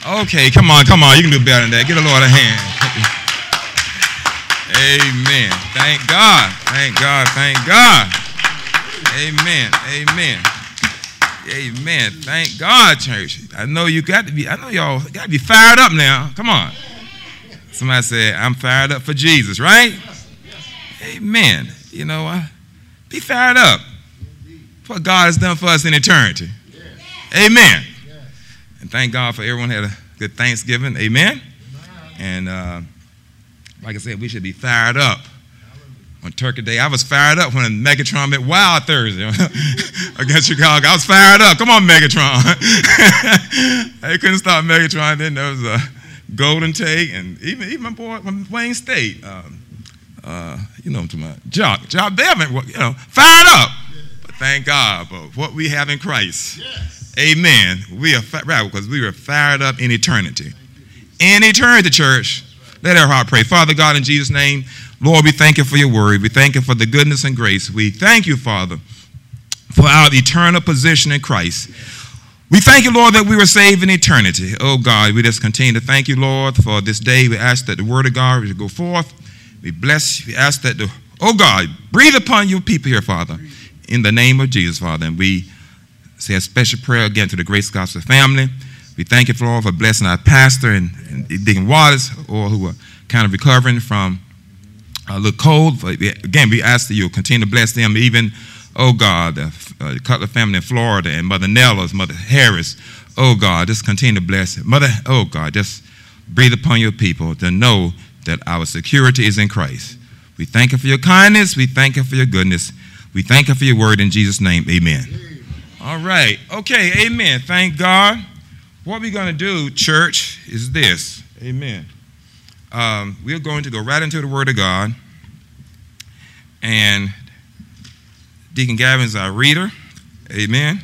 Okay, come on. You can do better than that. Give the Lord a hand. Amen. Thank God. Amen. Thank God, church. I know y'all got to be fired up now. Come on. Somebody said, I'm fired up for Jesus, right? Amen. You know what? Be fired up for what God has done for us in eternity. Amen. And thank God for everyone had a good Thanksgiving. Amen. And like I said, we should be fired up on Turkey Day. I was fired up when Megatron met Wild Thursday against Chicago. I was fired up. Come on, Megatron. They couldn't stop Megatron. Then there was a Golden Tate, and even my boy from Wayne State. You know to my Jock Bevan. Fired up. But thank God for what we have in Christ. Yes. Amen. We are right because we were fired up in eternity. In eternity, church. Let our heart pray. Father God, in Jesus' name, Lord, we thank you for your word. We thank you for the goodness and grace. We thank you, Father, for our eternal position in Christ. We thank you, Lord, that we were saved in eternity. Oh, God, we just continue to thank you, Lord, for this day. We ask that the word of God will go forth. We bless, we ask that God, breathe upon your people here, Father, in the name of Jesus, Father. And we say a special prayer again to the Grace Gospel family. We thank you, Lord, for blessing our pastor and Deacon Waters, or who are kind of recovering from a little cold. Again, we ask that you'll continue to bless them, even, oh God, the Cutler family in Florida, and Mother Nella's, Mother Harris. Oh God, just continue to bless Mother. Oh God, just breathe upon your people to know that our security is in Christ. We thank you for your kindness. We thank you for your goodness. We thank you for your word in Jesus' name. Amen. All right. Okay. Amen. Thank God. What we're going to do, church, is this. Amen. We're going to go right into the Word of God. And Deacon Gavin's our reader. Amen.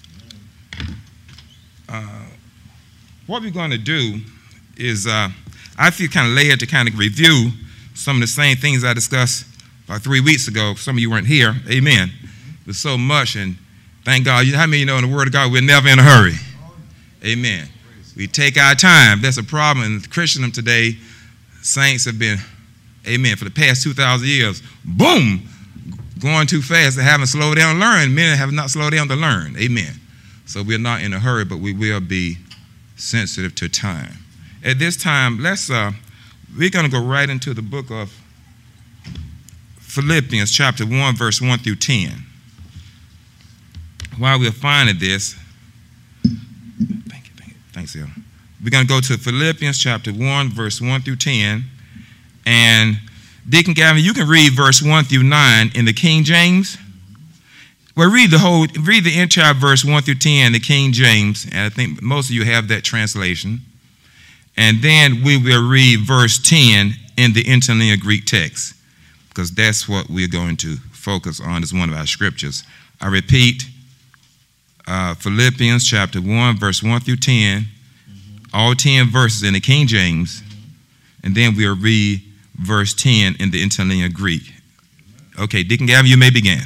What we're going to do is, I feel kind of led to kind of review some of the same things I discussed about 3 weeks ago. Some of you weren't here. Amen. There's so much, and thank God. How many of you know in the Word of God we're never in a hurry? Amen. We take our time. That's a problem in Christendom today. Saints have been, amen, for the past 2,000 years, boom, going too fast. They haven't slowed down to learn. Men have not slowed down to learn. Amen. So we're not in a hurry, but we will be sensitive to time. At this time, we're going to go right into the book of Philippians, chapter 1, verse 1 through 10. While we're finding this, thanks, Al. We're going to go to Philippians chapter 1, verse 1 through 10. And Deacon Gavin, you can read verse 1 through 9 in the King James. Well, read the entire verse 1 through 10 in the King James. And I think most of you have that translation. And then we will read verse 10 in the interlinear Greek text, because that's what we're going to focus on as one of our scriptures. I repeat, Philippians chapter 1, verse 1 through 10, all 10 verses in the King James, and then we'll read verse 10 in the interlinear Greek. Okay, Deacon Gavin, you may begin.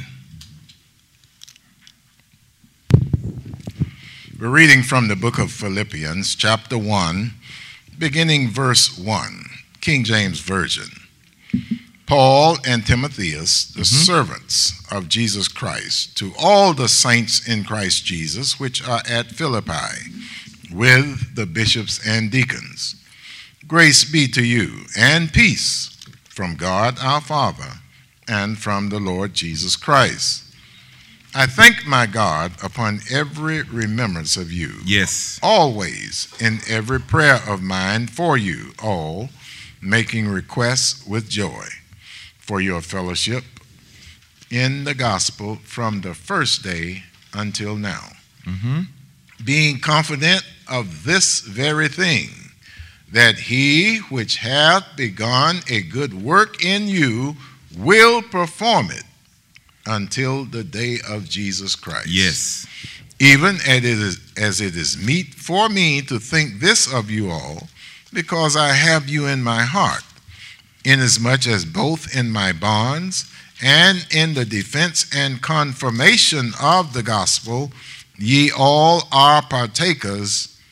We're reading from the book of Philippians, chapter 1, beginning verse 1, King James Version. Paul and Timotheus, the servants of Jesus Christ, to all the saints in Christ Jesus, which are at Philippi, with the bishops and deacons. Grace be to you, and peace from God our Father, and from the Lord Jesus Christ. I thank my God upon every remembrance of you. Yes. Always in every prayer of mine for you all, making requests with joy for your fellowship in the gospel from the first day until now. Being confident of this very thing, that he which hath begun a good work in you will perform it until the day of Jesus Christ. Yes. Even as it is meet for me to think this of you all, because I have you in my heart, inasmuch as both in my bonds and in the defense and confirmation of the gospel, ye all are partakers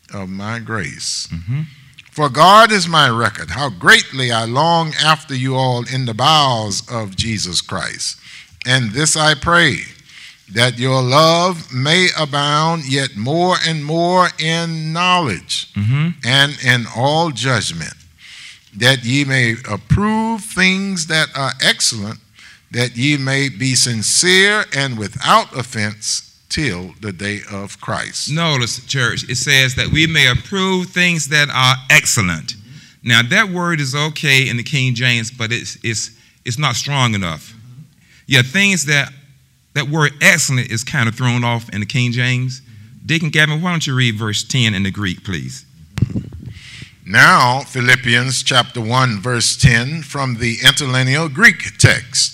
of my grace. For God is my record, how greatly I long after you all in the bowels of Jesus Christ. And this I pray, that your love may abound yet more and more in knowledge and in all judgment, that ye may approve things that are excellent, that ye may be sincere and without offense till the day of Christ. Notice, church, it says that we may approve things that are excellent. Now, that word is okay in the King James, but it's not strong enough. Yeah, things that word excellent is kind of thrown off in the King James. Deacon Gavin, why don't you read verse 10 in the Greek, please? Now, Philippians chapter 1, verse 10 from the interlinear Greek text.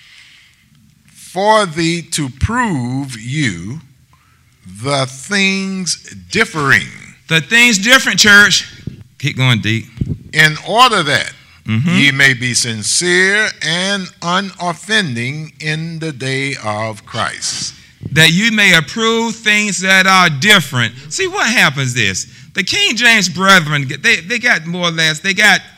For thee to prove you the things differing. The things different, church. Keep going, Deep. In order that ye may be sincere and unoffending in the day of Christ. That you may approve things that are different. See, what happens is, the King James brethren, they got more or less, they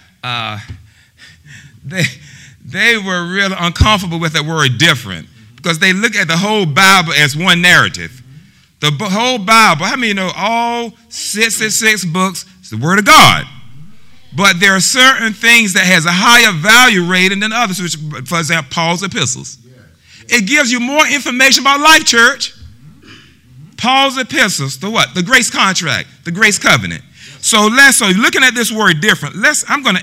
were really uncomfortable with that word different, because they look at the whole Bible as one narrative. The whole Bible, how many know all 66 books is the Word of God? But there are certain things that has a higher value rating than others, which, for example, Paul's epistles. It gives you more information about life, church. Paul's epistles, the what? The grace contract, the grace covenant. So looking at this word different, we're going to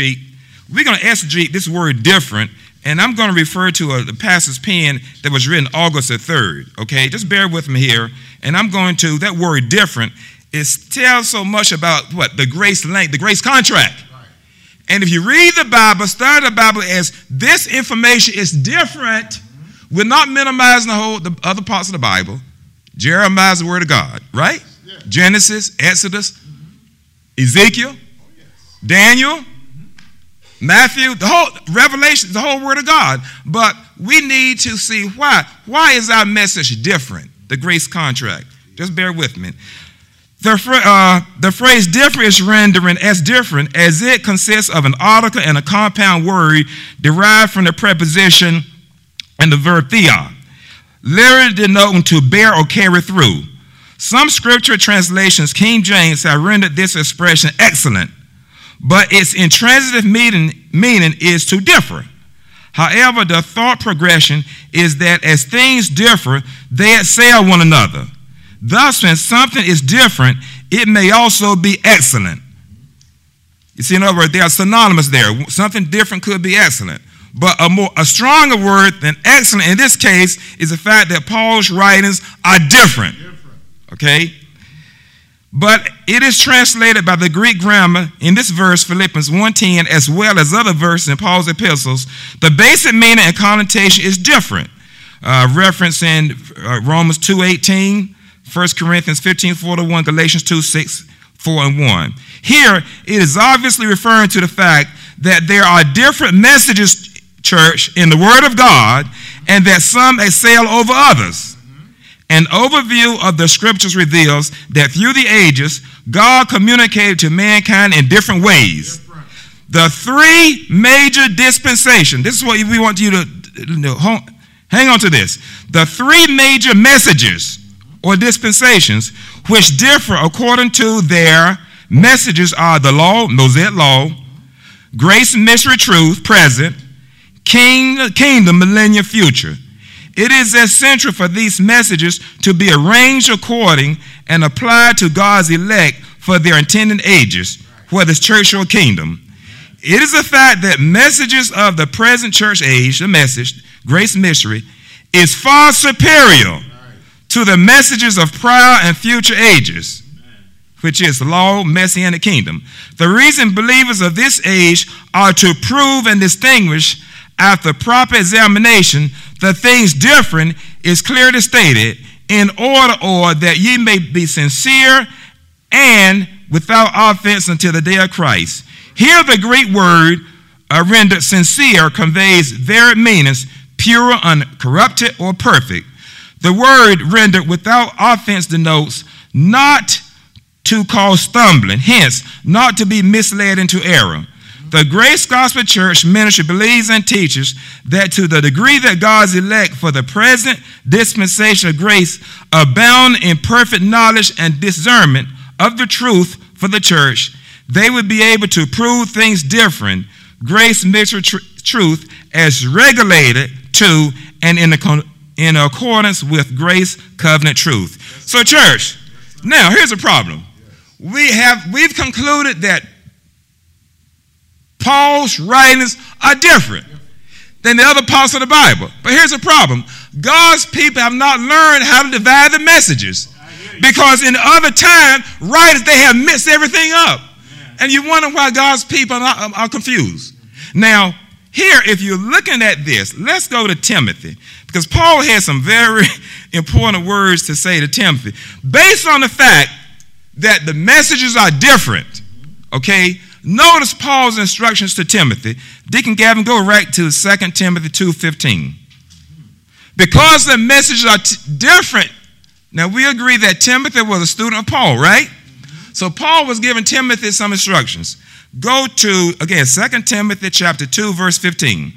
exegete this word different, and I'm going to refer to the pastor's pen that was written August the 3rd, okay? Just bear with me here, and I'm going to, that word different, it tells so much about what? The grace length, the grace contract. Right. And if you read the Bible, study the Bible as this information is different, we're not minimizing the other parts of the Bible. Jeremiah is the word of God, right? Yes. Genesis, Exodus, Ezekiel, Daniel, Matthew, the whole Revelation, the whole word of God. But we need to see why. Why is our message different? The grace contract. Just bear with me. The phrase different is rendering as different as it consists of an article and a compound word derived from the preposition and the verb theon, literally denoting to bear or carry through. Some scripture translations, King James, have rendered this expression excellent, but its intransitive meaning is to differ. However, the thought progression is that as things differ, they excel one another. Thus, when something is different, it may also be excellent. You see, in other words, they are synonymous there. Something different could be excellent. But a stronger word than excellent in this case is the fact that Paul's writings are different. Okay? But it is translated by the Greek grammar in this verse, Philippians 1:10, as well as other verses in Paul's epistles. The basic meaning and connotation is different. Reference in Romans 2:18, 1 Corinthians 15:4-1, Galatians 2:6, 4 and 1. Here, it is obviously referring to the fact that there are different messages, church, in the Word of God, and that some excel over others. An overview of the scriptures reveals that through the ages, God communicated to mankind in different ways. The three major dispensations, this is what we want you to hang on to this. The three major messages or dispensations which differ according to their messages are the law, Mosaic law, grace, mystery, truth, present, kingdom, millennium, future. It is essential for these messages to be arranged according and applied to God's elect for their intended ages, whether it's church or kingdom. It is a fact that messages of the present church age, the message, grace, mystery, is far superior to the messages of prior and future ages, which is law, messianic kingdom. The reason believers of this age are to prove and distinguish after proper examination the things different is clearly stated, in order that ye may be sincere and without offense until the day of Christ. Here the Greek word rendered sincere conveys varied meanings, pure, uncorrupted, or perfect. The word rendered without offense denotes not to cause stumbling, hence, not to be misled into error. The Grace Gospel Church ministry believes and teaches that to the degree that God's elect for the present dispensation of grace abound in perfect knowledge and discernment of the truth for the church, they would be able to prove things different, grace mystery truth as regulated to and in accordance with grace covenant truth. So church, now here's a problem. We've concluded that Paul's writings are different than the other parts of the Bible. But here's the problem. God's people have not learned how to divide the messages. Because in other time, writers, they have mixed everything up. And you wonder why God's people are confused. Now, here, if you're looking at this, let's go to Timothy. Because Paul has some very important words to say to Timothy. Based on the fact that the messages are different, okay? Notice Paul's instructions to Timothy. Deacon Gavin, go right to 2 Timothy 2:15. Because the messages are different. Now, we agree that Timothy was a student of Paul, right? So Paul was giving Timothy some instructions. Go to, again, 2 Timothy chapter 2, verse 15.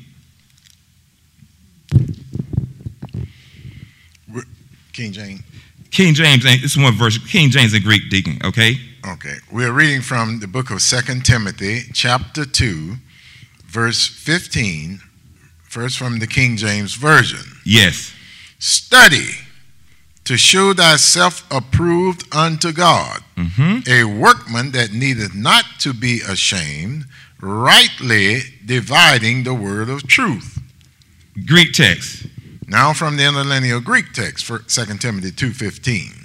King James. King James, it's one verse. King James in Greek, Deacon, okay? Okay. We're reading from the book of 2 Timothy, chapter 2, verse 15, first from the King James Version. Yes. Study to show thyself approved unto God, a workman that needeth not to be ashamed, rightly dividing the word of truth. Greek text. Now from the interlinear Greek text, for 2 Timothy 2:15.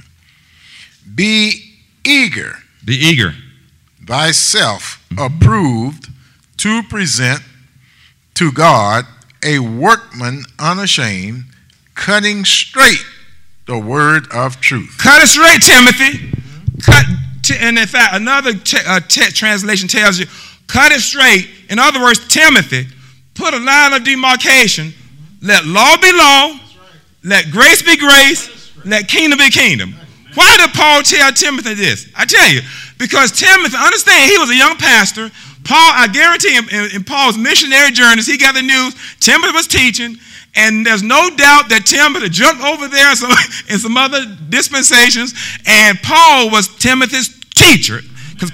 Be eager. Be eager. Thyself approved to present to God a workman unashamed, cutting straight the word of truth. Cut it straight, Timothy. And in fact, another translation tells you, cut it straight. In other words, Timothy, put a line of demarcation. Let law be law. Let grace be grace. Let kingdom be kingdom. Why did Paul tell Timothy this? I tell you, because Timothy, understand, he was a young pastor. Paul, I guarantee him, in Paul's missionary journeys, he got the news. Timothy was teaching. And there's no doubt that Timothy jumped over there in some other dispensations, and Paul was Timothy's teacher. Because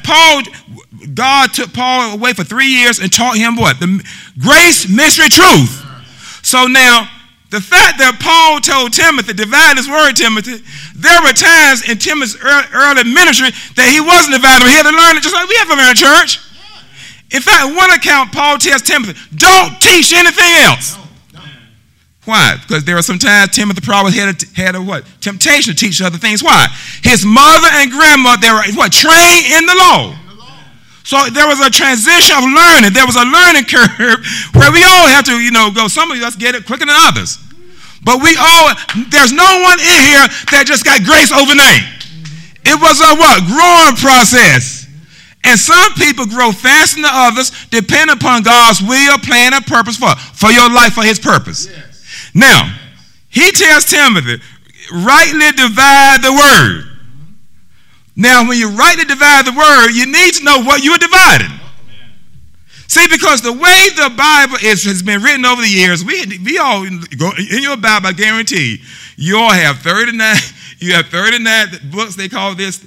God took Paul away for 3 years and taught him what? The grace, mystery, truth. So now, the fact that Paul told Timothy, divide his word, Timothy, there were times in Timothy's early ministry that he wasn't divided. He had to learn it just like we have to learn in church. In fact, in one account, Paul tells Timothy, don't teach anything else. Why? Because there were some times Timothy probably had a what? Temptation to teach other things. Why? His mother and grandmother, they were what? Trained in the law. So there was a transition of learning. There was a learning curve where we all have to, go. Some of us get it quicker than others. But there's no one in here that just got grace overnight. It was a what? Growing process. And some people grow faster than others depending upon God's will, plan, and purpose for your life, for his purpose. Yes. Now, he tells Timothy, rightly divide the word. Now, when you rightly divide the word, you need to know what you are dividing. See, because the way the Bible has been written over the years, we all go in your Bible, I guarantee you all have 39. You have 39 books. They call this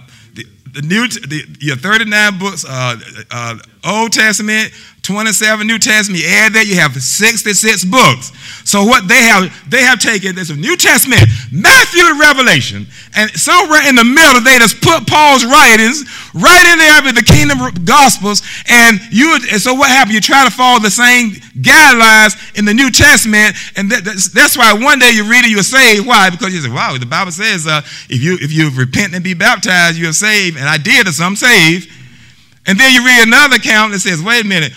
your 39 books, Old Testament, 27 New Testament. You add that, you have 66 books. So what they have taken this New Testament, Matthew to Revelation, and somewhere in the middle they just put Paul's writings right in there with the kingdom gospels. And so what happened? You try to follow the same guidelines in the New Testament, and that's why one day you read it, you're saved. Why? Because you say, wow, the Bible says if you repent and be baptized, you're saved. And I did, so I'm saved. And then you read another account that says, wait a minute,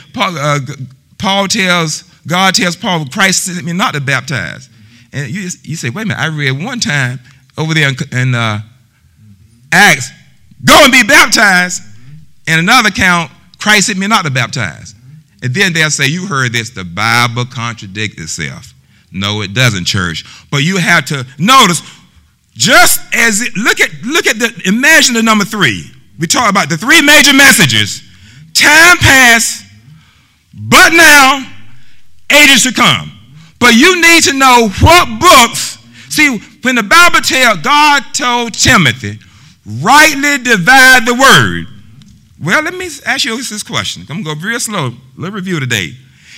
God tells Paul, Christ sent me not to baptize. And you say, wait a minute, I read one time over there in Acts, go and be baptized. And another account, Christ sent me not to baptize. And then they'll say, you heard this, the Bible contradicts itself. No, it doesn't, church. But you have to notice, Just as imagine the number 3. We talk about the 3 major messages. Time past, but now, ages to come. But you need to know what books. See, when the Bible tells, God told Timothy, rightly divide the word. Well, let me ask you this question. I'm going to go real slow. Let's review today.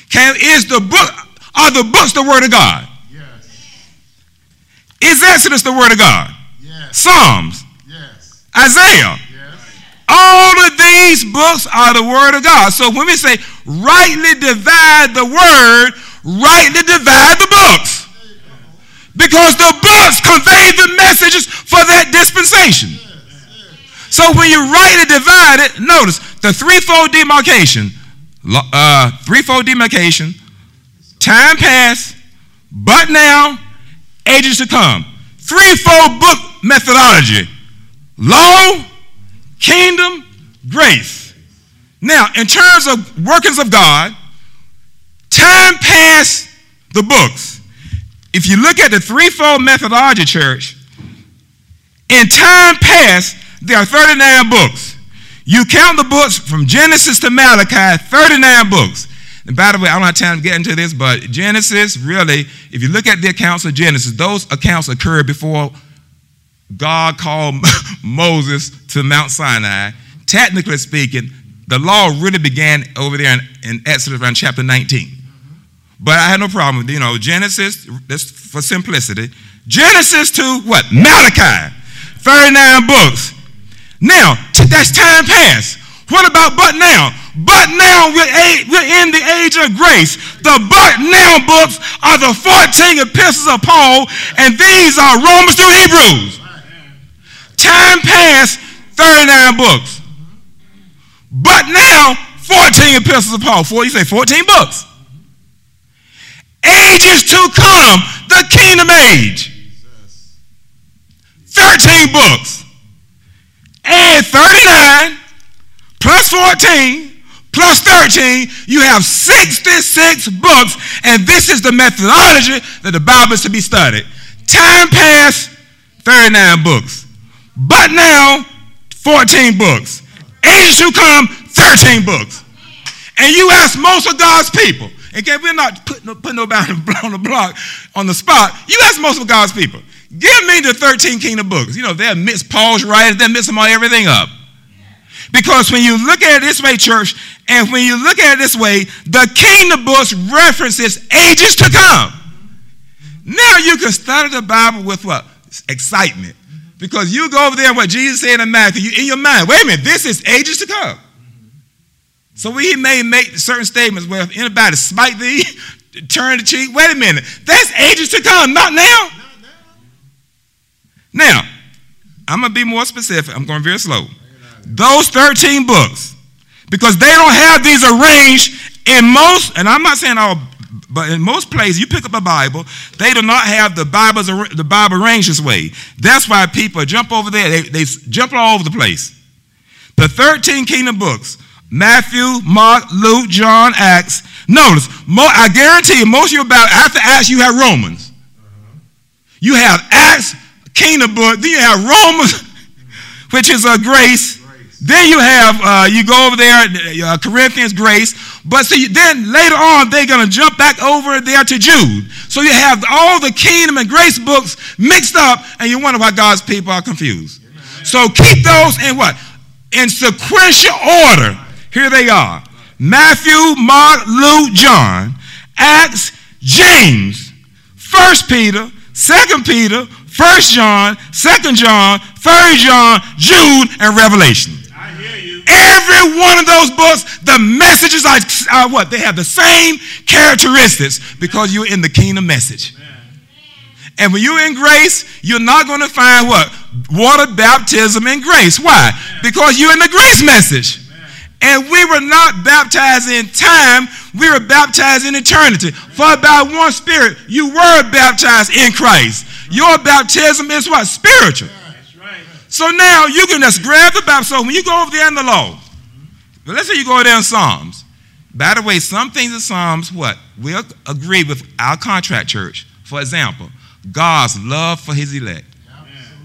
Are the books the word of God? Yes. Is Exodus the word of God? Yes. Psalms? Yes. Isaiah? Yes. All of these books are the word of God. So when we say rightly divide the word, rightly divide the books. Because the books convey the messages for that dispensation. So when you rightly divide it, notice the threefold demarcation. Time past, but now, ages to come. Threefold book methodology. Law, kingdom, grace. Now, in terms of workings of God, time past the books. If you look at the threefold methodology, church, in time past, there are 39 books. You count the books from Genesis to Malachi, 39 books. And by the way, I don't have time to get into this, but Genesis, really, if you look at the accounts of Genesis, those accounts occurred before God called Moses to Mount Sinai. Technically speaking, the law really began over there in Exodus around chapter 19. But I had no problem with, Genesis, that's for simplicity. Genesis to what? Malachi. 39 books. Now, that's time past. What about but now? But now we're in the age of grace. The but now books are the 14 epistles of Paul, and these are Romans through Hebrews. Time past, 39 books. But now, 14 epistles of Paul. You say 14 books. Ages to come, the kingdom age. 13 books. Add 39 plus 14 plus 13, you have 66 books, and this is the methodology that the Bible is to be studied. Time past, 39 books. But now, 14 books. Ages to come, 13 books. And you ask most of God's people, again, we're not putting nobody on the block on the spot. You ask most of God's people, give me the 13 kingdom books. They'll mix Paul's writings, they'll mix them all everything up. Because when you look at it this way, church, and when you look at it this way, the kingdom books references ages to come. Now you can study the Bible with what? Excitement. Because you go over there and what Jesus said in Matthew, in your mind, wait a minute, this is ages to come. So he may make certain statements where if anybody smite thee, turn the cheek, wait a minute, that's ages to come, not now. Now, I'm going to be more specific. I'm going very slow. Those 13 books, because they don't have these arranged in most, and I'm not saying all, but in most places, you pick up a Bible, they do not have the Bible arranged this way. That's why people jump over there. They jump all over the place. The 13 kingdom books, Matthew, Mark, Luke, John, Acts. Notice, I guarantee you, most of your Bible, after Acts, you have Romans. You have Acts, kingdom book, then you have Romans, which is a grace. Then you have, you go over there, Corinthians, grace. But see, then later on, they're going to jump back over there to Jude. So you have all the kingdom and grace books mixed up, and you wonder why God's people are confused. Amen. So keep those in what? In sequential order. Here they are. Matthew, Mark, Luke, John, Acts, James, 1 Peter, 2 Peter, 1 John, 2 John, 3 John, Jude, and Revelation. I hear you. Every one of those books, the messages are what? They have the same characteristics because you're in the kingdom message. Amen. And when you're in grace, you're not going to find what? Water baptism in grace. Why? Amen. Because you're in the grace message. And we were not baptized in time, we were baptized in eternity. For by one Spirit, you were baptized in Christ. Your baptism is what? Spiritual. That's right. So now you can just grab the Bible. So when you go over there in the law, but let's say you go over there in Psalms. By the way, some things in Psalms, what? We'll agree with our contract church. For example, God's love for his elect.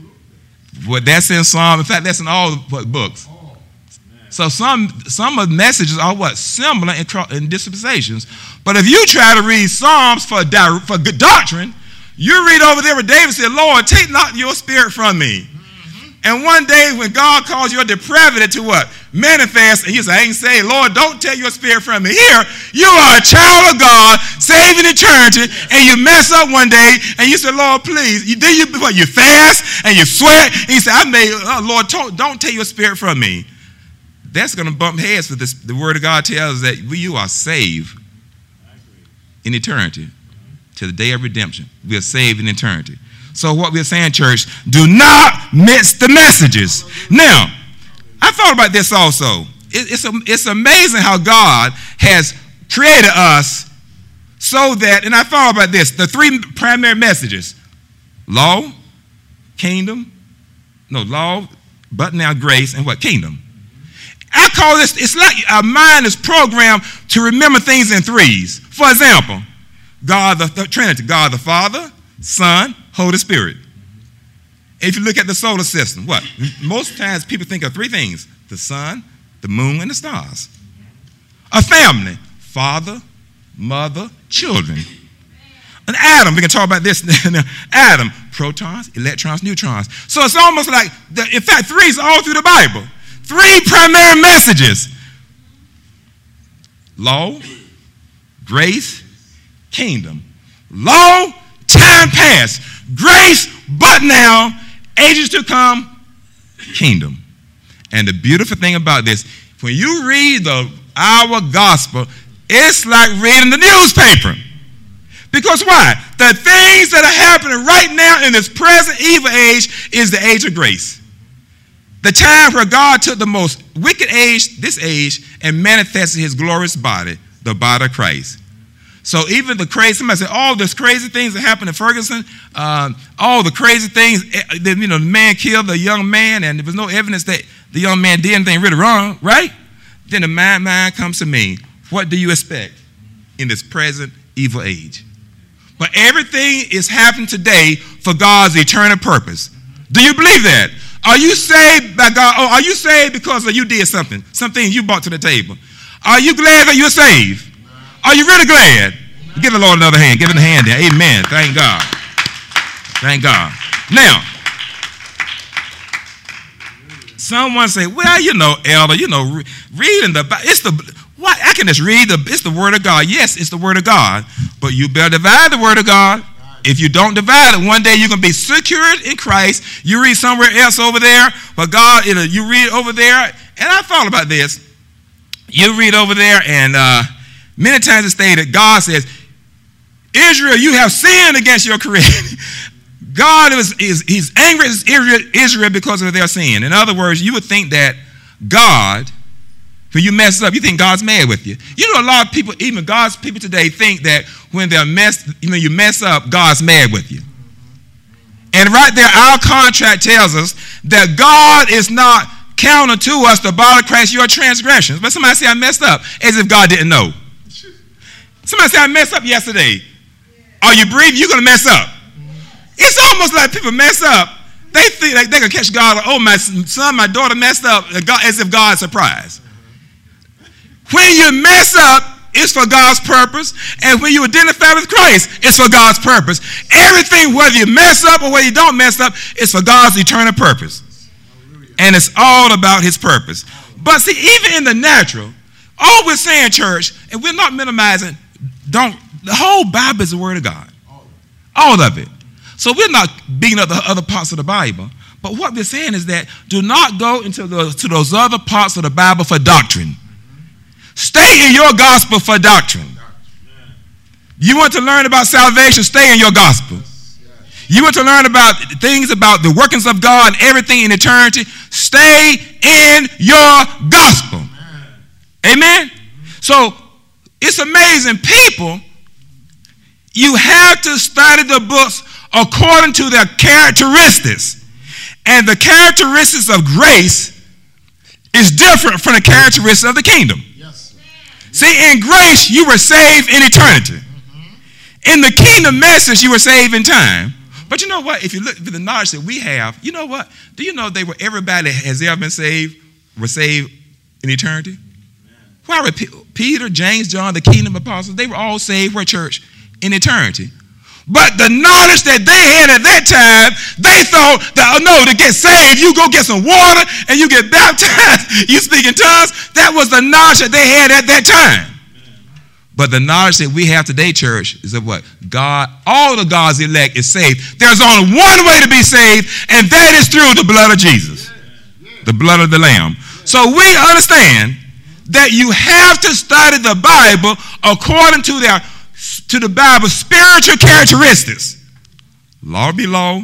Well, that's in Psalm. In fact, that's in all the books. So some of the messages are what? Similar in dispensations. But if you try to read Psalms for good doctrine, you read over there where David said, Lord, take not your spirit from me. And one day when God calls your depravity to what? Manifest, and you say, I ain't saying, Lord, don't take your spirit from me. Here, you are a child of God, saved in eternity, and you mess up one day, and you say, Lord, please. You fast, and you sweat, and you say, Lord, don't take your spirit from me. That's going to bump heads for this. The Word of God tells us that you are saved in eternity to the day of redemption. We are saved in eternity. So what we're saying, church, do not miss the messages. Now, I thought about this also. It's amazing how God has created us so that, and I thought about this, the three primary messages: law, but now grace, and what? Kingdom. I call this, it's like our mind is programmed to remember things in threes. For example, God, the Trinity, God the Father, Son, Holy Spirit. If you look at the solar system, what? Most times people think of three things: the sun, the moon, and the stars. A family: father, mother, children. An atom, we can talk about this. Atom: protons, electrons, neutrons. So it's almost like, in fact, three is all through the Bible. Three primary messages: law, grace, kingdom. Law, time past. Grace, but now, ages to come, kingdom. And the beautiful thing about this, when you read our gospel, it's like reading the newspaper. Because why? The things that are happening right now in this present evil age is the age of grace. The time where God took the most wicked age, this age, and manifested his glorious body, the body of Christ. So even the crazy, somebody said, all those crazy things that happened in Ferguson, all the crazy things, the man killed the young man, and there was no evidence that the young man did anything really wrong, right? Then the mind comes to me. What do you expect in this present evil age? But everything is happening today for God's eternal purpose. Do you believe that? Are you saved by God? Or are you saved because you did something you brought to the table? Are you glad that you're saved? Are you really glad? Give the Lord another hand. Give him a hand there. Amen. Thank God. Thank God. Now, someone say, well, elder, reading the Bible, what? I can just read it's the Word of God. Yes, it's the Word of God. But you better divide the Word of God. If you don't divide it, one day you're going to be secured in Christ. You read somewhere else over there, but God, you read over there. And I thought about this. You read over there, and many times it's stated, God says, Israel, you have sinned against your Creator. God he's angry at Israel because of their sin. In other words, you would think that God, when you mess up, you think God's mad with you. You know, a lot of people, even God's people today, think that when you mess up, God's mad with you. And right there, our contract tells us that God is not counting to us the body of Christ your transgressions. But somebody say, I messed up, as if God didn't know. Somebody say, I messed up yesterday. Are you breathing? You're going to mess up. It's almost like people mess up. They think like they can catch God. Oh, my son, my daughter messed up, as if God's surprised. When you mess up, it's for God's purpose. And when you identify with Christ, it's for God's purpose. Everything, whether you mess up or whether you don't mess up, is for God's eternal purpose. And it's all about his purpose. But see, even in the natural, all we're saying, church, and we're not minimizing, the whole Bible is the Word of God. All of it. So we're not beating up the other parts of the Bible. But what we're saying is that do not go into those other parts of the Bible for doctrine. Stay in your gospel for doctrine. You want to learn about salvation, stay in your gospel. You want to learn about things about the workings of God and everything in eternity, stay in your gospel. Amen? So it's amazing. People, you have to study the books according to their characteristics. And the characteristics of grace is different from the characteristics of the kingdom. Yes. See, in grace, you were saved in eternity. In the kingdom message, you were saved in time. But you know what? If you look at the knowledge that we have, you know what? Do you know everybody that has ever been saved were saved in eternity? Why were Peter, James, John, the kingdom apostles, they were all saved for church in eternity. But the knowledge that they had at that time, they thought that, no, to get saved, you go get some water and you get baptized, you speak in tongues. That was the knowledge that they had at that time. But the knowledge that we have today, church, is that what? God, all of God's elect is saved. There's only one way to be saved, and that is through the blood of Jesus, the blood of the Lamb. So we understand that you have to study the Bible according to the Bible's spiritual characteristics. Law be law,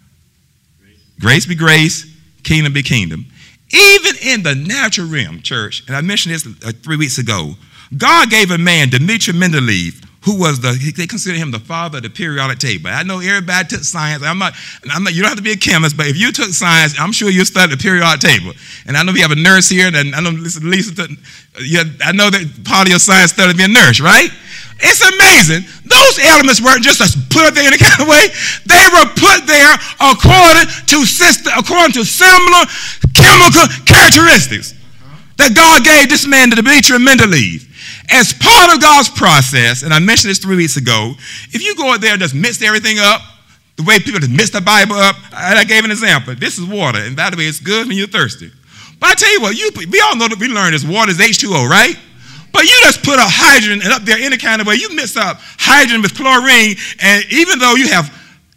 grace be grace, kingdom be kingdom. Even in the natural realm, church, and I mentioned this 3 weeks ago, God gave a man, Dmitri Mendeleev, who was they consider him the father of the periodic table. I know everybody took science. I'm not, you don't have to be a chemist, but if you took science, I'm sure you studied the periodic table. And I know we have a nurse here, and I know Lisa I know that part of your science study being a nurse, right? It's amazing. Those elements weren't just put up there in a kind of way. They were put there according to similar chemical characteristics that God gave this man, Dmitri Mendeleev. As part of God's process, and I mentioned this 3 weeks ago, if you go out there and just mix everything up, the way people just mix the Bible up, and I gave an example. This is water, and by the way, it's good when you're thirsty. But I tell you what, we all know that we learned this water is H2O, right? But you just put a hydrogen and up there any kind of way. You mix up hydrogen with chlorine, and even though you have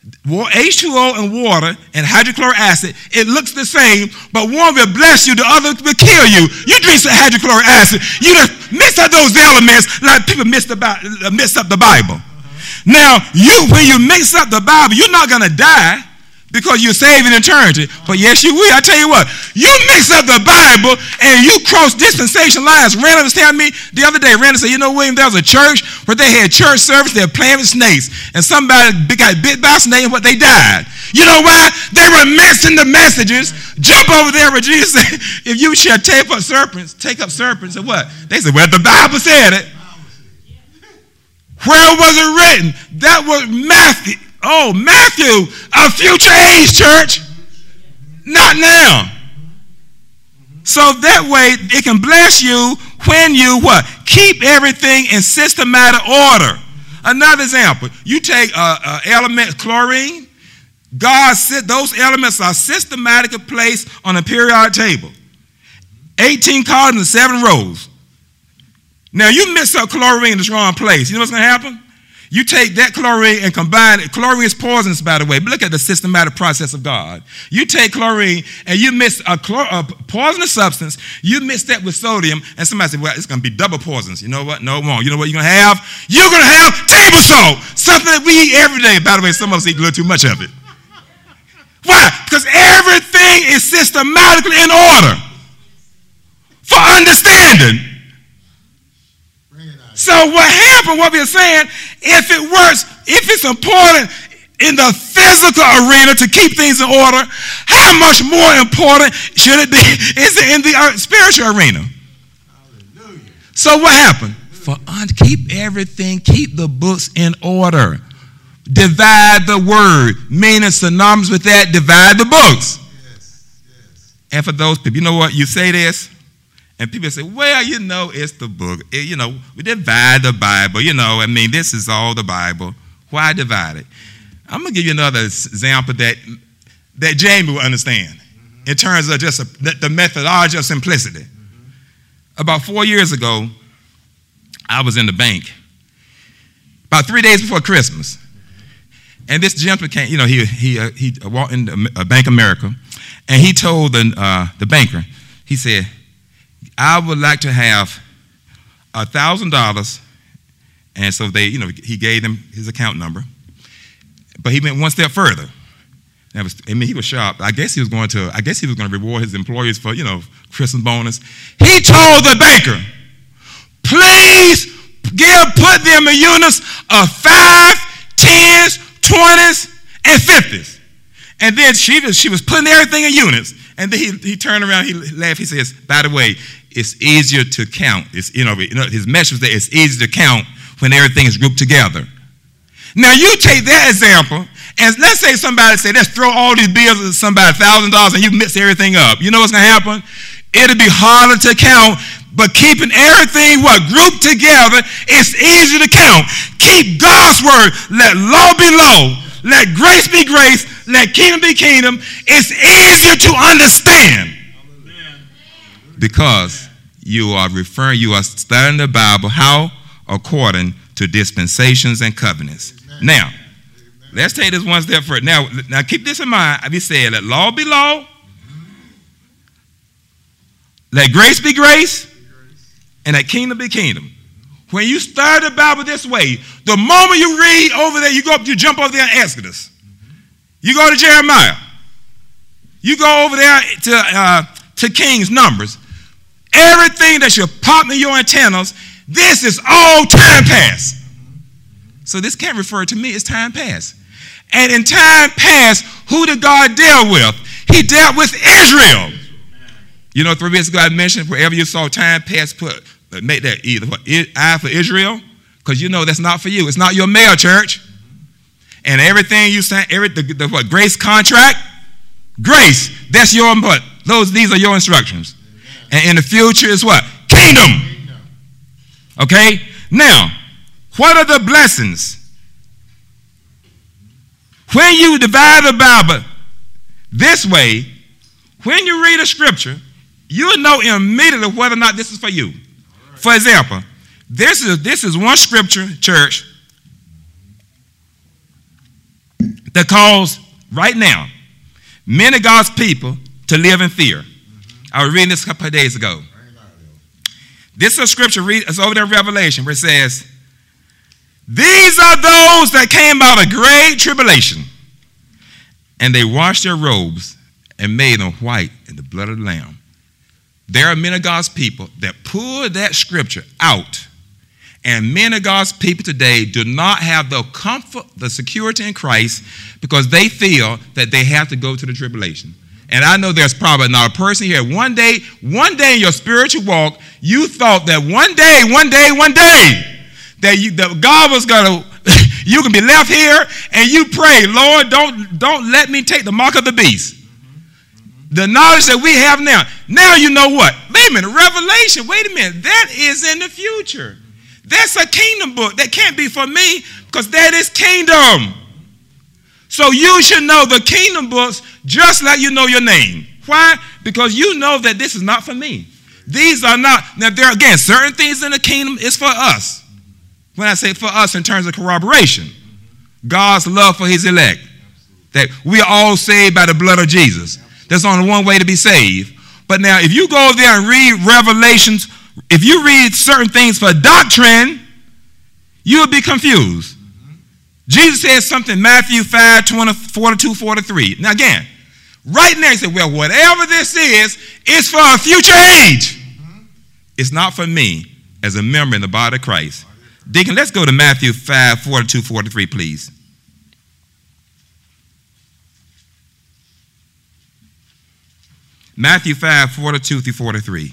H2O and water and hydrochloric acid, it looks the same, but one will bless you, the other will kill you. You drink some hydrochloric acid, you just mix up those elements like people mix up the Bible. Now, when you mix up the Bible, you're not going to die because you're saved in eternity. But yes, you will. I tell you what, you mix up the Bible and you cross dispensation lines. Randall was telling me the other day, Randall said, you know, William, there was a church where they had church service, they were playing with snakes, and somebody got bit by a snake and they died. You know why? They were mixing the messages. Jump over there where Jesus said, if you shall take up serpents, and what? They said, well, the Bible said it. Where was it written? That was Matthew. Oh, Matthew, a future age church. Not now. So that way it can bless you when you what? Keep everything in systematic order. Another example, you take element chlorine. God said those elements are systematically placed on a periodic table. 18 columns and 7 rows. Now you mix up chlorine in the wrong place. You know what's going to happen? You take that chlorine and combine it. Chlorine is poisonous, by the way. But look at the systematic process of God. You take chlorine and you mix a poisonous substance. You mix that with sodium, and somebody said, well, it's going to be double poisonous. You know what? No, it won't. You know what you're going to have? You're going to have table salt, something that we eat every day. By the way, some of us eat a little too much of it. Why? Because everything is systematically in order for understanding. So what happened, what we're saying, if it works, if it's important in the physical arena to keep things in order, how much more important should it be is it in the spiritual arena? Hallelujah. So what happened? Keep the books in order. Divide the word, meaning synonymous with that, divide the books. Yes. And for those people, you know what, you say this, and people say, well, you know, it's the book. We divide the Bible. This is all the Bible. Why divide it? I'm going to give you another example that Jamie will understand in terms of just the methodology of simplicity. About 4 years ago, I was in the bank. About 3 days before Christmas. And this gentleman came, he walked into Bank of America, and he told the banker, he said, I would like to have $1,000, and so he gave them his account number, but he went one step further. He was sharp. I guess he was going to reward his employees for Christmas bonus. He told the banker, please put them in units of 5, 10s, 20s, and 50s. And then she was putting everything in units. And then he turned around, he laughed, he says, by the way, it's easier to count. His message was that it's easy to count when everything is grouped together. Now you take that example, and let's say somebody say, let's throw all these bills at somebody $1,000 and you mix everything up. You know what's going to happen? It'll be harder to count, but keeping everything grouped together, it's easy to count. Keep God's word. Let law be law. Let grace be grace. Let kingdom be kingdom. It's easier to understand because you are studying the Bible. How? According to dispensations and covenants. Amen. Now, let's take this one step further. Now keep this in mind. We said, let law be law. Let grace be grace. And let kingdom be kingdom. When you study the Bible this way, the moment you read over there, you jump over there in Exodus. You go to Jeremiah. You go over there to Kings, Numbers. Everything that should pop in your antennas, this is all time past. So this can't refer to me, it's time past. And in time past, who did God deal with? He dealt with Israel. You know, 3 weeks ago I mentioned, wherever you saw time past, make that either I for Israel, because you know that's not for you. It's not your mail, church. And everything you say, the grace contract, grace, that's your input. These are your instructions. And in the future is what? Kingdom. Okay? Now, what are the blessings? When you divide the Bible this way, when you read a scripture, you'll know immediately whether or not this is for you. For example, this is one scripture, church, that calls right now many of God's people to live in fear. I was reading this a couple of days ago. This is a scripture, it's over there in Revelation, where it says, these are those that came out of great tribulation, and they washed their robes and made them white in the blood of the Lamb. There are many of God's people that pull that scripture out, and many of God's people today do not have the comfort, the security in Christ, because they feel that they have to go to the tribulation. And I know there's probably not a person here. One day in your spiritual walk, you thought that one day, that God was going to, you can be left here, and you pray, Lord, don't let me take the mark of the beast. The knowledge that we have now you know what? Wait a minute, Revelation, wait a minute, that is in the future. That's a kingdom book. That can't be for me, because that is kingdom. So you should know the kingdom books just like you know your name. Why? Because you know that this is not for me. These are not. Now, there again, certain things in the kingdom is for us. When I say for us in terms of corroboration, God's love for his elect, that we are all saved by the blood of Jesus. There's only one way to be saved. But now, if you go there and read Revelations, if you read certain things for doctrine, you'll be confused. Jesus said something, Matthew 5, 42, 43. Now again, right now he said, well, whatever this is, it's for a future age. It's not for me as a member in the body of Christ. Deacon, let's go to Matthew 5, 42, 43, please. Matthew 5, 42 through 43.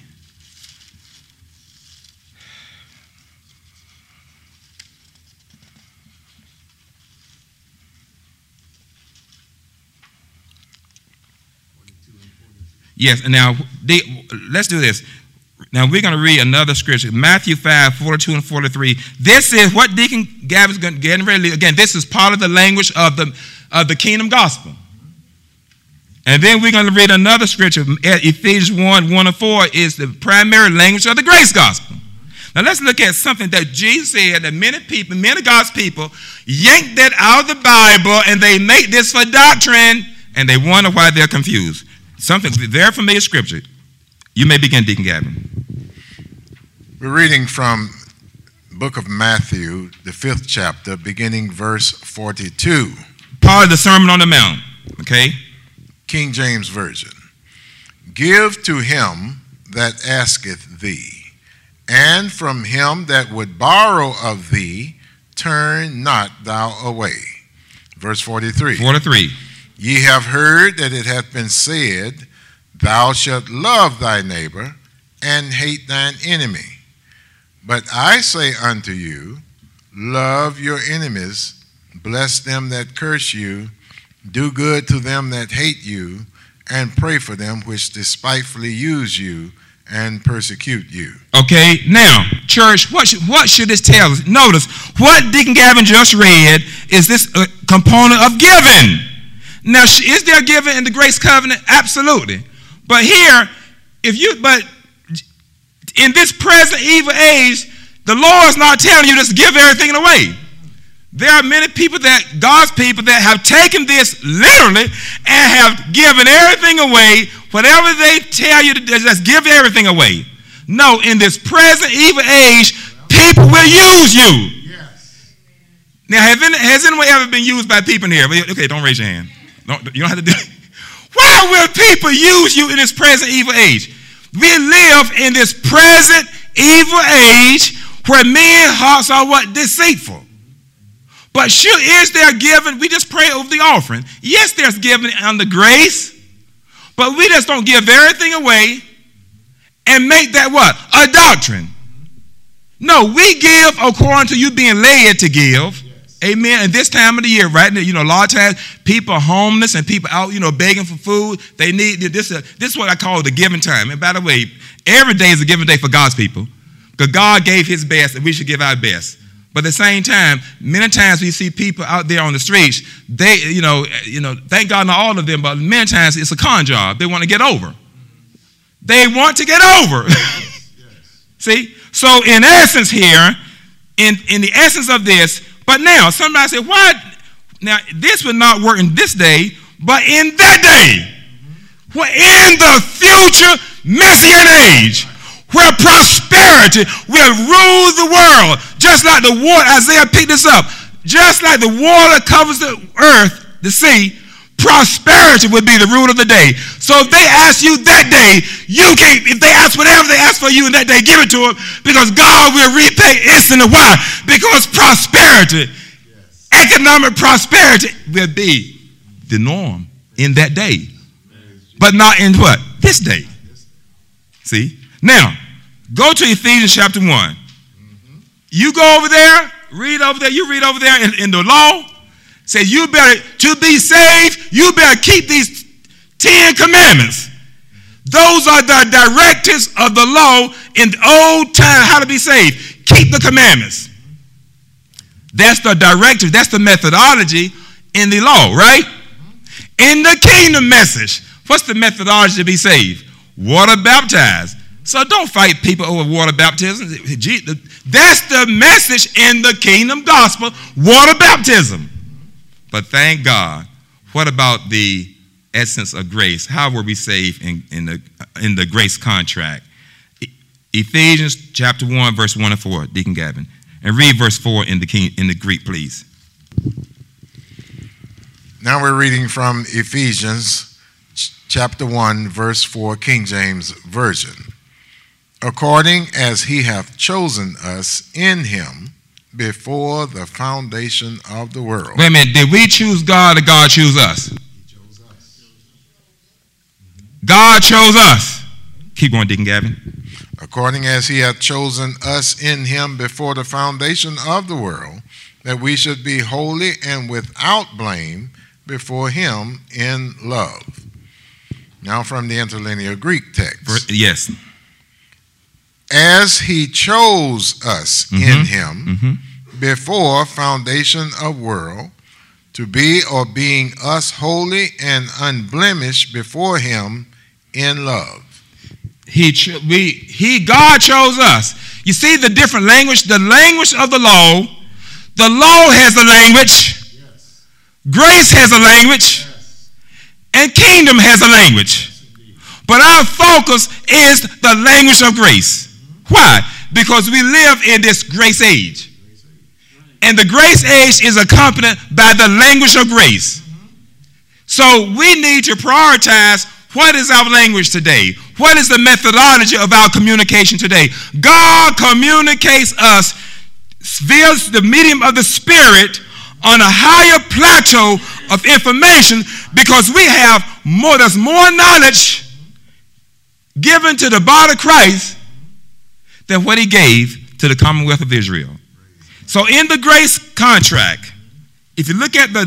Yes, and now let's do this. Now we're going to read another scripture, Matthew 5, 42 and 43. This is what Deacon Gavin's getting ready. Again, this is part of the language of the kingdom gospel. And then we're going to read another scripture, Ephesians 1, 1 and 4 is the primary language of the grace gospel. Now let's look at something that Jesus said that many of God's people yank that out of the Bible and they make this for doctrine and they wonder why they're confused. Something very familiar scripture. You may begin, Deacon Gavin. We're reading from the book of Matthew, the 5th chapter, beginning verse 42. Part of the Sermon on the Mount, okay? King James Version. Give to him that asketh thee, and from him that would borrow of thee, turn not thou away. Verse 43. 43. Ye have heard that it hath been said, thou shalt love thy neighbor and hate thine enemy. But I say unto you, love your enemies, bless them that curse you, do good to them that hate you, and pray for them which despitefully use you and persecute you. Okay, now, church, what should this tell us? Notice, what Deacon Gavin just read is this component of giving. Now, is there giving in the grace covenant? Absolutely. But here, but in this present evil age, the Lord is not telling you just give everything away. There are many people God's people that have taken this literally and have given everything away. Whatever they tell you to just give everything away. No, in this present evil age, people will use you. Yes. Now, has anyone ever been used by people in here? Okay, don't raise your hand. You don't have to do it. Why will people use you in this present evil age? We live in this present evil age where men's hearts are what? Deceitful. But is there giving? We just pray over the offering. Yes, there's giving under grace, but we just don't give everything away and make that what? A doctrine. No, we give according to you being led to give. Yes. Amen. And this time of the year, right? You know, a lot of times people are homeless and people out, begging for food. They need this. This is what I call the giving time. And by the way, every day is a giving day for God's people, because God gave His best, and we should give our best. But at the same time, many times we see people out there on the streets, they, thank God not all of them, but many times it's a con job. They want to get over. They want to get over. Yes. See? So in essence here, in the essence of this, but now somebody said, why? Now this would not work in this day, but in that day, where in the future Messianic age, where prosperity will rule the world, just like the water, Isaiah picked this up, just like the water covers the earth, the sea, prosperity would be the rule of the day. So if they ask you that day, you can't, if they ask whatever they ask for you in that day, give it to them, because God will repay instantly. Why? Because prosperity, yes, economic prosperity will be the norm in that day, but not in what? This day. See? Now, go to Ephesians chapter 1. Mm-hmm. You go over there, read over there, you read over there in the law. Say you better, to be saved, you better keep these 10 commandments. Those are the directives of the law in the old time, how to be saved. Keep the commandments. That's the directive, that's the methodology in the law, right? In the kingdom message, what's the methodology to be saved? Water baptized. So don't fight people over water baptism. That's the message in the kingdom gospel, water baptism. But thank God, what about the essence of grace? How were we saved in the grace contract? Ephesians chapter 1, verse 1 and 4, Deacon Gavin. And read verse 4 in the Greek, please. Now we're reading from Ephesians chapter 1, verse 4, King James Version. According as he hath chosen us in him before the foundation of the world. Wait a minute, did we choose God or God choose us? He chose us. God chose us. Keep going, Deacon Gavin. According as he hath chosen us in him before the foundation of the world, that we should be holy and without blame before him in love. Now from the interlinear Greek text. Yes. As he chose us in him before foundation of world, to be or being us holy and unblemished before him in love. God chose us. You see the different language, the language of the law. The law has a language. Yes. Grace has a language. Yes. And kingdom has a language. Yes, but our focus is the language of grace. Why? Because we live in this grace age. And the grace age is accompanied by the language of grace. So we need to prioritize what is our language today. What is the methodology of our communication today? God communicates us via the medium of the Spirit on a higher plateau of information, because we have there's more knowledge given to the body of Christ than what he gave to the Commonwealth of Israel. So in the grace contract, if you look at the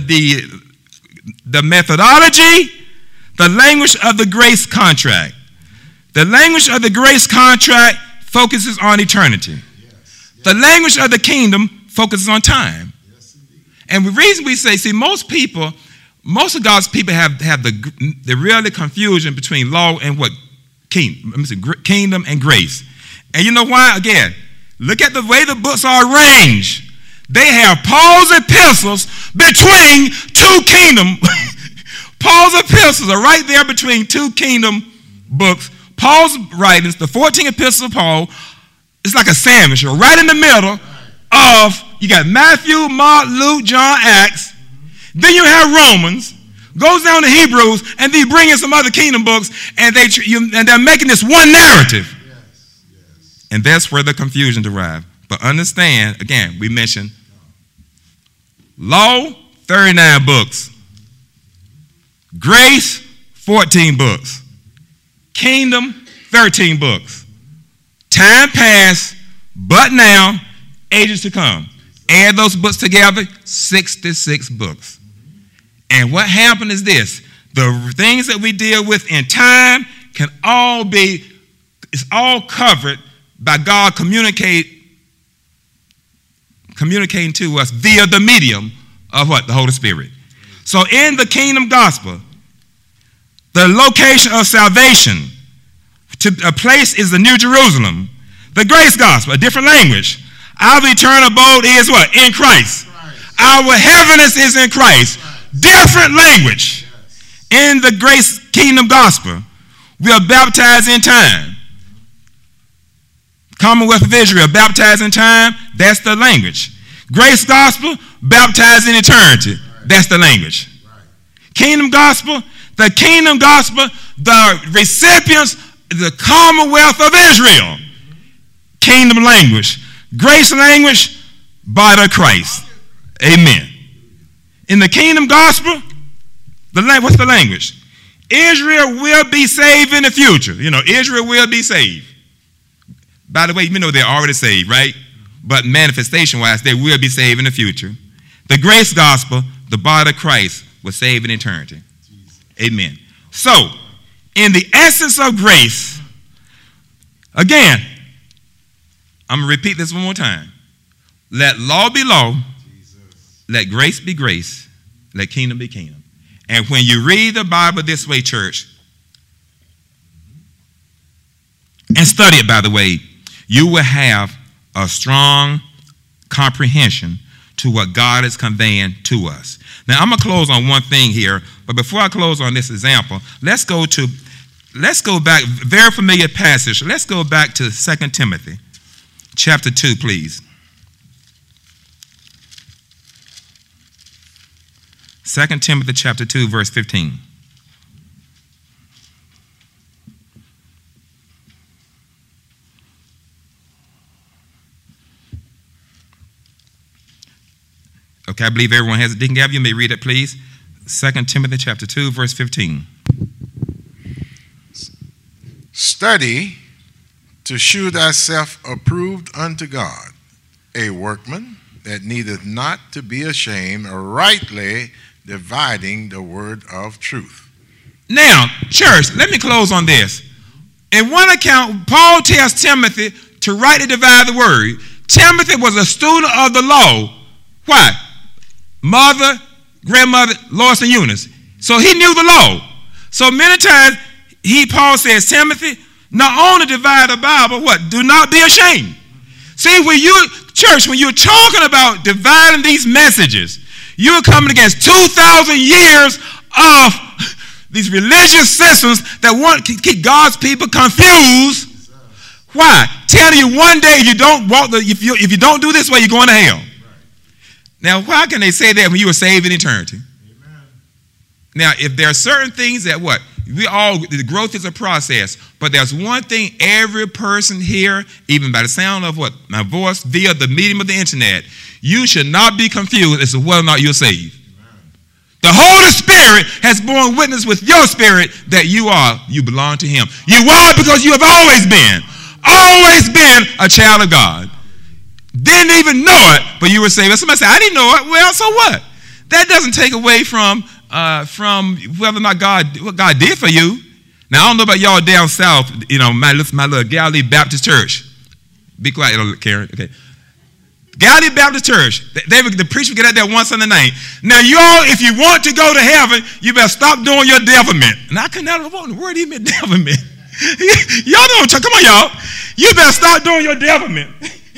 methodology, the language of the grace contract. The language of the grace contract focuses on eternity. The language of the kingdom focuses on time. And the reason we say, see, most of God's people have the really confusion between law and what? Kingdom and grace. And you know why? Again, look at the way the books are arranged. They have Paul's epistles between two kingdom. Paul's epistles are right there between two kingdom books. Paul's writings, the 14 epistles of Paul, it's like a sandwich. You're right in the middle of, you got Matthew, Mark, Luke, John, Acts. Then you have Romans, goes down to Hebrews, and then you bring in some other kingdom books, and they're making this one narrative. And that's where the confusion derives. But understand, again, we mentioned law, 39 books. Grace, 14 books. Kingdom, 13 books. Time past, but now, ages to come. Add those books together, 66 books. And what happened is this. The things that we deal with in time can all be, it's all covered by God communicating to us via the medium of what? The Holy Spirit. So in the kingdom gospel, the location of salvation, a place is the New Jerusalem. The grace gospel, a different language. Our eternal abode is what? In Christ. Our heaviness is in Christ. Different language. In the grace kingdom gospel, we are baptized in time. Commonwealth of Israel, baptized in time, that's the language. Grace gospel, baptized in eternity, that's the language. Kingdom gospel, the kingdom gospel, the recipients, the Commonwealth of Israel. Kingdom language. Grace language, body of Christ. Amen. In the kingdom gospel, what's the language? Israel will be saved in the future. You know, Israel will be saved. By the way, you know they're already saved, right? But manifestation-wise, they will be saved in the future. The grace gospel, the body of Christ, was saved in eternity. Amen. So, in the essence of grace, again, I'm going to repeat this one more time. Let law be law. Let grace be grace. Let kingdom be kingdom. And when you read the Bible this way, church, and study it, by the way, you will have a strong comprehension to what God is conveying to us. Now, I'm going to close on one thing here, but before I close on this example, let's go back, very familiar passage. Let's go back to 2 Timothy chapter 2, please. 2 Timothy chapter 2, verse 15. Okay, I believe everyone has it. Deacon Gab, you may read it, please. 2 Timothy chapter 2, verse 15. Study to shew thyself approved unto God, a workman that needeth not to be ashamed, rightly dividing the word of truth. Now, church, let me close on this. In one account, Paul tells Timothy to rightly divide the word. Timothy was a student of the law. Why? Mother, grandmother, Lois and Eunice. So he knew the law. So many times, Paul says, Timothy, not only divide the Bible, what? Do not be ashamed. See, when you're talking about dividing these messages, you're coming against 2,000 years of these religious systems that want to keep God's people confused. Why? Telling you one day if you don't do this way, you're going to hell. Now, why can they say that when you were saved in eternity? Amen. Now, if there are certain things that the growth is a process, but there's one thing every person here, even by the sound of my voice via the medium of the internet, you should not be confused as to whether or not you're saved. Amen. The Holy Spirit has borne witness with your spirit that you belong to him. You are because you have always been a child of God. didn't even know it, but you were saved. Somebody said, I didn't know it. Well, so what? That doesn't take away from whether or not what God did for you. Now, I don't know about y'all down south, my little Galilee Baptist church. Be quiet, Karen. Okay. Galilee Baptist Church, the preacher would get out there one Sunday night. Now, y'all, if you want to go to heaven, you better stop doing your devilment. And I couldn't know what in the word he meant devilment. Y'all don't, come on, y'all. You better stop doing your devilment.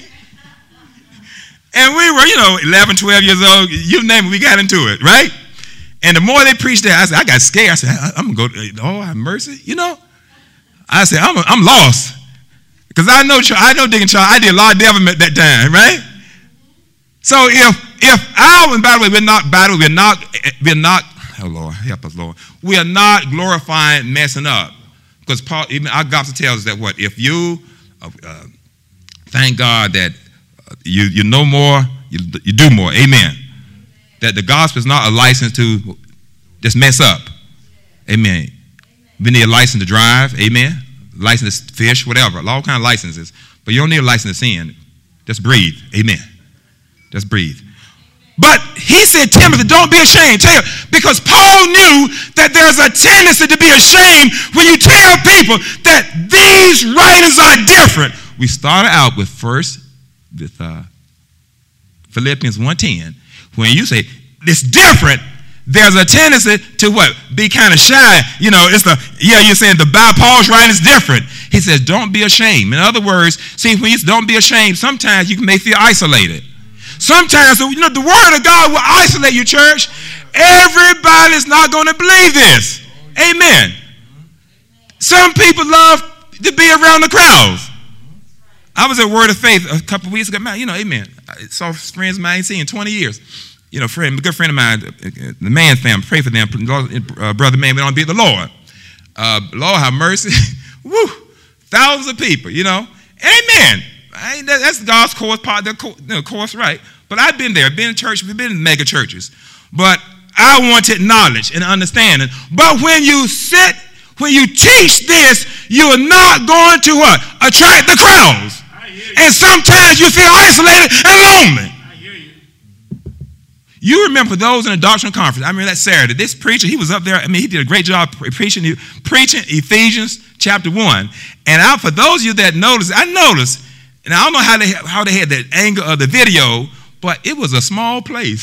And we were, 11, 12 years old. You name it, we got into it, right? And the more they preached that, I said, I got scared. I said, I'm going to go, oh, have mercy. I said, I'm lost. Because I know Deacon Charles, I did a lot of devilment that time, right? So if and by the way, we're not, oh Lord, help us, Lord. We are not glorifying messing up. Because Paul, even our gospel tells us that what? If you, thank God that you know more, you do more. Amen. That the gospel is not a license to just mess up. Amen. We need a license to drive. Amen. License to fish, whatever. All kinds of licenses. But you don't need a license to sin. Just breathe. Amen. Just breathe. But he said, Timothy, don't be ashamed. Because Paul knew that there's a tendency to be ashamed when you tell people that these writings are different. We started out with Philippians 1:10. When you say it's different, there's a tendency to what? Be kind of shy. You're saying by Paul's writing is different. He says, don't be ashamed. In other words, see, when you say don't be ashamed, sometimes you may feel isolated. Sometimes, the word of God will isolate you, church. Everybody's not going to believe this. Amen. Some people love to be around the crowds. I was at Word of Faith a couple of weeks ago. Man, amen. I saw friends of mine I ain't seen in 20 years. A good friend of mine, the Man family, pray for them. Brother Man, we don't beat the Lord. Lord have mercy. Woo. Thousands of people, Amen. That's God's course, part of the course, right? But I've been there. I've been in church. We've been in mega churches. But I wanted knowledge and understanding. But when you teach this, you are not going to what? Attract the crowds. And sometimes you feel isolated and lonely. You remember those in the doctrinal conference. I remember that Saturday. This preacher, he was up there. He did a great job preaching Ephesians chapter 1. And for those of you that noticed, I noticed, and I don't know how they had the angle of the video, but it was a small place.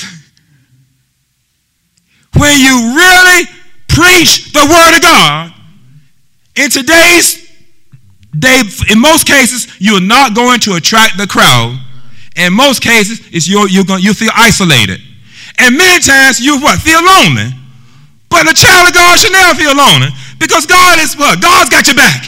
When you really preach the word of God, in today's day, in most cases, you're not going to attract the crowd. In most cases, you feel isolated. And many times you feel lonely. But a child of God should never feel lonely because God is what? God's got your back.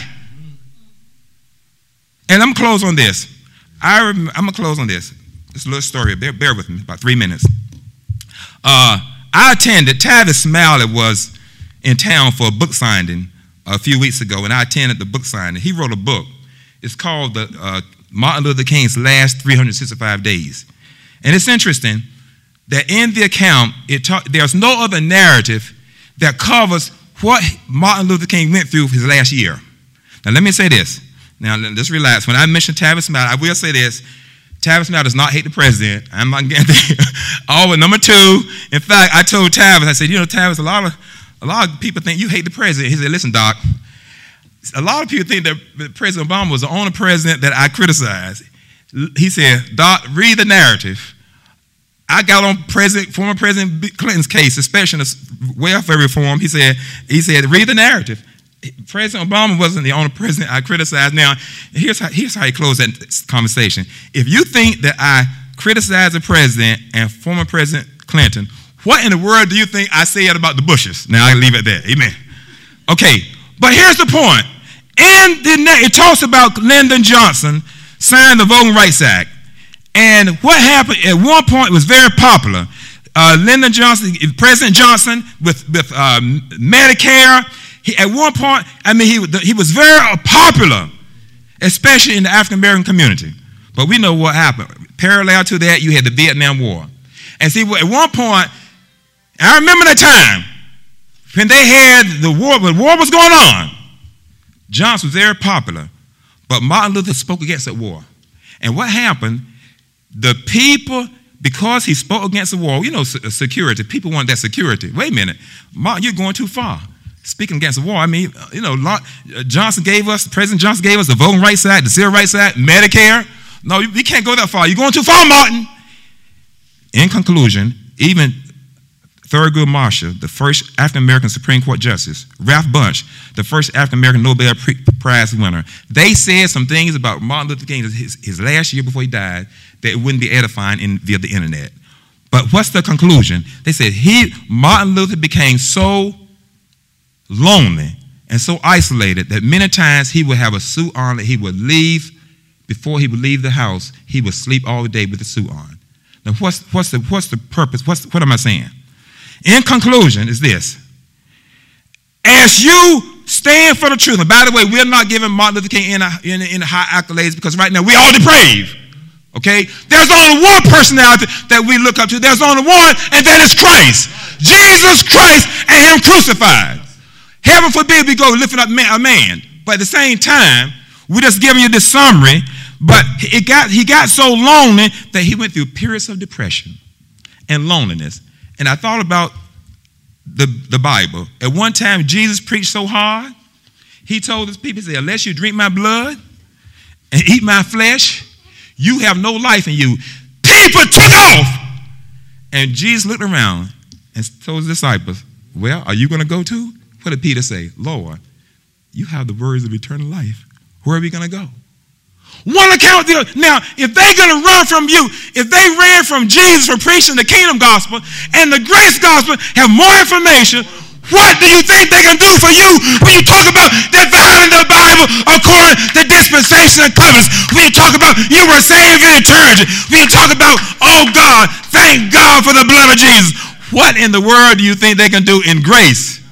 And I'm going to close on this. I'm going to close on this. This little story. Bear with me, about 3 minutes. I attended, Tavis Smiley was in town for a book signing a few weeks ago, and I attended the book signing. He wrote a book. It's called Martin Luther King's Last 365 Days. And it's interesting that in the account, there's no other narrative that covers what Martin Luther King went through his last year. Now, let me say this. Now, let's relax. When I mention Tavis Smiley, I will say this. Tavis Smiley does not hate the president. I'm not getting there. Oh, and number two, in fact, I told Tavis, I said, Tavis, a lot of people think you hate the president. He said, listen, Doc, a lot of people think that President Obama was the only president that I criticized. He said, Doc, read the narrative. I got on former President Clinton's case, especially in the welfare reform. He said, read the narrative. President Obama wasn't the only president I criticized. Now, here's how he closed that conversation. If you think that I criticize the president and former President Clinton, what in the world do you think I said about the Bushes? Now, I leave it there. Amen. Okay, but here's the point. It talks about Lyndon Johnson signed the Voting Rights Act. And what happened, at one point, it was very popular. Lyndon Johnson, President Johnson, with Medicare, at one point, he was very popular, especially in the African-American community. But we know what happened. Parallel to that, you had the Vietnam War. And see, at one point, I remember that time, when they had the war, when the war was going on, Johnson was very popular. But Martin Luther spoke against that war. And what happened, the people, because he spoke against the war, you know, security, people want that security. Wait a minute, Martin, you're going too far. Speaking against the war, I mean, you know, President Johnson gave us the Voting Rights Act, the Civil Rights Act, Medicare. No, we can't go that far. You're going too far, Martin. In conclusion, even Thurgood Marshall, the first African-American Supreme Court Justice, Ralph Bunche, the first African-American Nobel Prize winner, they said some things about Martin Luther King, his last year before he died, that it wouldn't be edifying via the internet. But what's the conclusion? They said Martin Luther became so lonely and so isolated that many times he would have a suit on that he would leave. Before he would leave the house, he would sleep all day with the suit on. Now, what's the purpose? What am I saying? In conclusion, is this: as you stand for the truth. And by the way, we're not giving Martin Luther King any high accolades because right now we're all depraved. Okay, there's only one personality that we look up to. There's only one, and that is Christ, Jesus Christ, and Him crucified. Heaven forbid we go lifting up a man, but at the same time, we're just giving you this summary. But he got so lonely that he went through periods of depression and loneliness. And I thought about the Bible. At one time, Jesus preached so hard, he told his people, he said, unless you drink my blood and eat my flesh, you have no life in you. People took off. And Jesus looked around and told his disciples, well, are you going to go too? What did Peter say? Lord, you have the words of eternal life. Where are we going to go? One account. Now, if they're going to run from you, if they ran from Jesus for preaching the kingdom gospel and the grace gospel have more information, what do you think they can do for you when you talk about dividing the Bible according to dispensation and covenants? When you talk about you were saved in eternity? When you talk about, oh God, thank God for the blood of Jesus. What in the world do you think they can do in grace?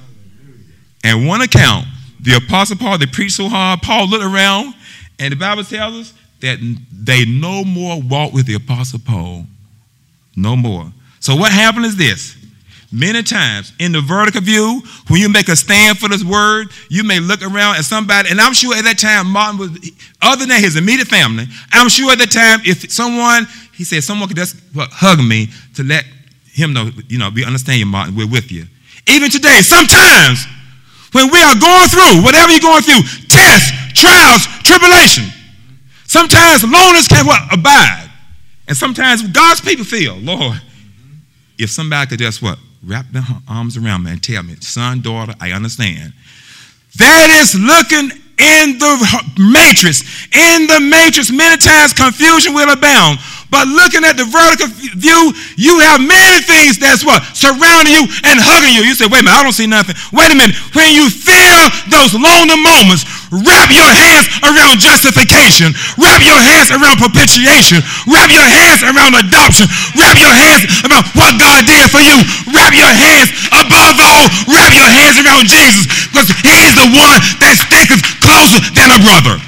And one account, the Apostle Paul, they preached so hard, Paul looked around, and the Bible tells us that they no more walk with the Apostle Paul. No more. So what happened is this. Many times in the vertical view, when you make a stand for this word, you may look around at somebody, and I'm sure at that time Martin was, other than his immediate family, I'm sure at that time if someone could just hug me to let him know, we understand you, Martin, we're with you. Even today, sometimes when we are going through, whatever you're going through, tests, trials, tribulation, sometimes loneliness can abide. And sometimes God's people feel, Lord, if somebody could just wrap their arms around me and tell me, son, daughter, I understand. That is looking in the matrix. In the matrix, many times confusion will abound. But looking at the vertical view, you have many things that's surrounding you and hugging you. You say, wait a minute, I don't see nothing. Wait a minute. When you feel those lonely moments, wrap your hands around justification. Wrap your hands around propitiation. Wrap your hands around adoption. Wrap your hands around what God did for you. Wrap your hands, above all, wrap your hands around Jesus, because He's the one that sticketh closer than a brother.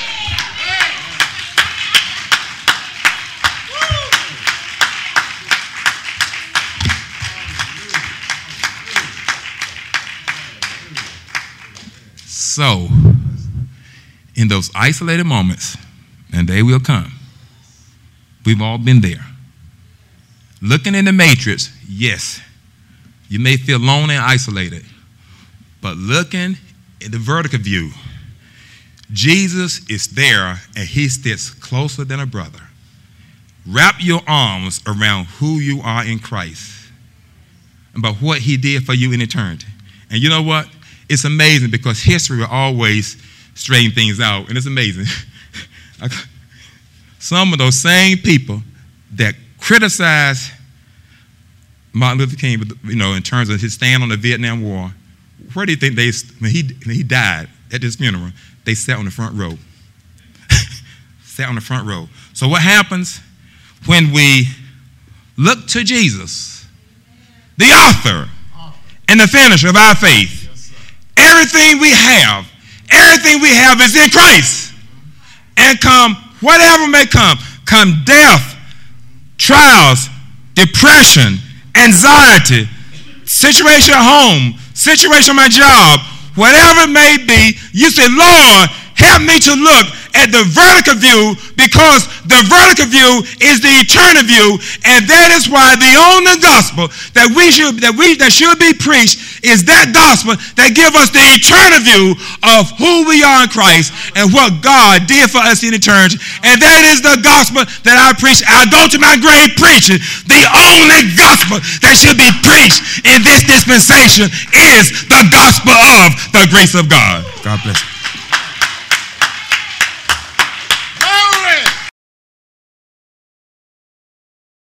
So, in those isolated moments, and they will come, we've all been there. Looking in the matrix, yes, you may feel lonely and isolated, but looking in the vertical view, Jesus is there and He sits closer than a brother. Wrap your arms around who you are in Christ and about what He did for you in eternity. And you know what? It's amazing because history will always straighten things out. And it's amazing. Some of those same people that criticize Martin Luther King, in terms of his stand on the Vietnam War, where do you think when he died at this funeral, they sat on the front row. Sat on the front row. So what happens when we look to Jesus, the author and the finisher of our faith? Everything we have is in Christ. And whatever may come death, trials, depression, anxiety, situation at home, situation on my job, whatever it may be, you say, Lord, help me to look at the vertical view because the vertical view is the eternal view, and that is why the only gospel that should be preached is that gospel that gives us the eternal view of who we are in Christ and what God did for us in eternity. And that is the gospel that I preach. I go to my grave preaching. The only gospel that should be preached in this dispensation is the gospel of the grace of God. God bless you.